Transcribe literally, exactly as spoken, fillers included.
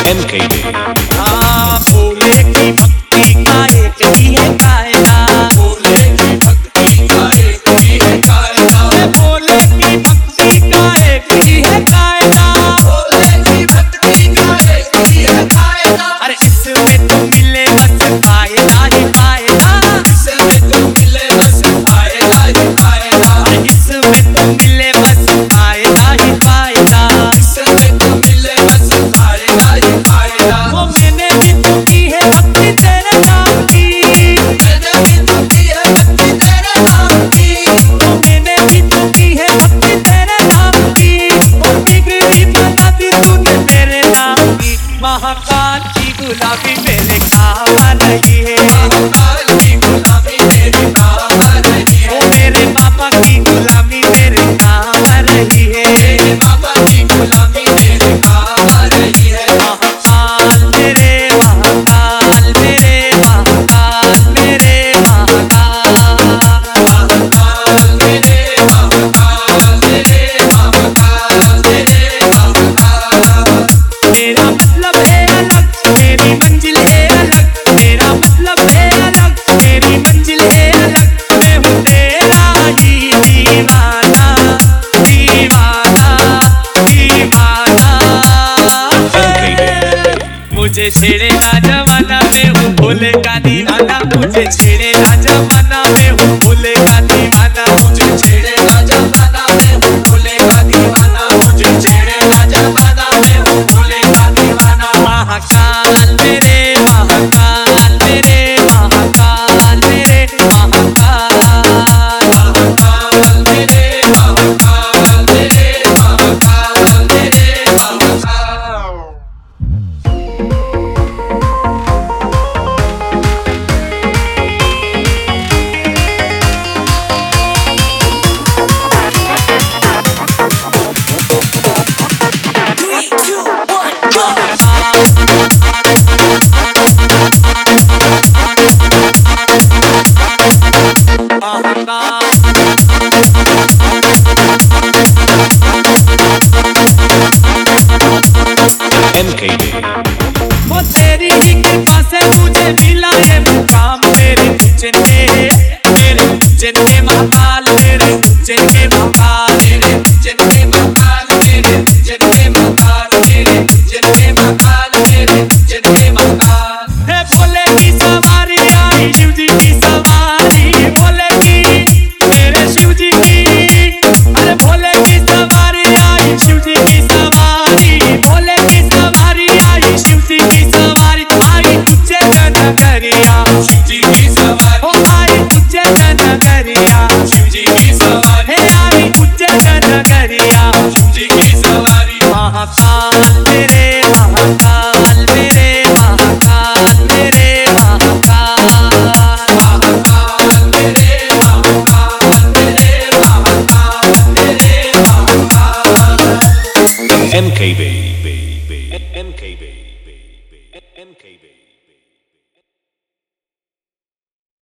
M के B. हाँ, भोले की भक्ति का एक ही है कायदा, भोले की भक्ति का एक ही है कायदा, भोले की भक्ति का एक ही है कायदा, भोले की भक्ति का एक ही है कायदा। अरे इसमें तो मिले बस फायदा ही फायदा, इसमें तो मिले बस फायदा ही फायदा, अरे इसमें तो मिले बस फायदा ही फायदा। इसमें तो मिले बस फायदा ही फायदा। वो मैंने भी तो की है भक्ति तेरे नाम की, मैंने भी तो की है भक्ति तेरे नाम की, वो मैंने भी तो की है भक्ति तेरे नाम की। वो बिगड़ी बता दी तूने मेरे नाम की, महाकाल की गुलाबी मेरे काम आ रही है, महाकाल की गुलामी तेरे काम आ रही है, वो मेरे पापा की गुलामी मेरे काम आ रही है। तेरे बाबा की गुलामी तेरे काम आ रही है। महाकाल मेरे महाकाल मेरे महाकाल मेरे महाकाल, महाकाल मेरे महाकाल तेरे महाकाल तेरे महाकाल। मेरा मतलब है अलग, मेरी मंजिल है अलग, मेरा मतलब है अलग, मेरी मंजिल है अलग। मैं हूँ तेरा ही दीवाना, दीवाना, दीवाना। मुझे छेड़े ना जमाना, मैं हूँ भोले का दीवाना, मुझे छेड़े ना जमाना, मैं हूँ भोले का दीवाना। मुझे छेड़े ना जमाना, मैं हूँ भोले का दीवाना, मुझे छेड़े ना जमाना, मैं हूँ भोले का दीवाना। महाकाल मेरे महाकाल मेरे महाकाल मेरे महाकाल, महाकाल मेरे महाकाल तेरे महाकाल तेरे महाकाल। एम के बी। वो तेरी ही कृपा से मुझे मिला ये मुकाम, मेरे उज्जैन के मेरे उज्जैन के महाकाल, मेरे उज्जैन के महाकाल, तेरे उज्जैन के महाकाल, तेरे उज्जैन के महाकाल, तेरे उज्जैन के महाकाल, तेरे उज्जैन के महाकाल। हे भोले की सवारी आई, शिव जी की सवारी, भोले की मेरे शिव जी की, अरे भोले की सवारी आई, शिव जी की सवारी, भोले की सवारी आई, शिव जी की सवारी। आई उज्जैन नगरिया, शिव जी की सवारी, ओ आई उज्जैन नगरिया, शिव जी की सवारी, हे आई उज्जैन नगरिया। शिव जी की सवारी। महाकाल मेरे महाकाल मेरे महाकाल मेरे महाकाल, महाकाल मेरे महाकाल तेरे महाकाल तेरे महाकाल। एम के बी।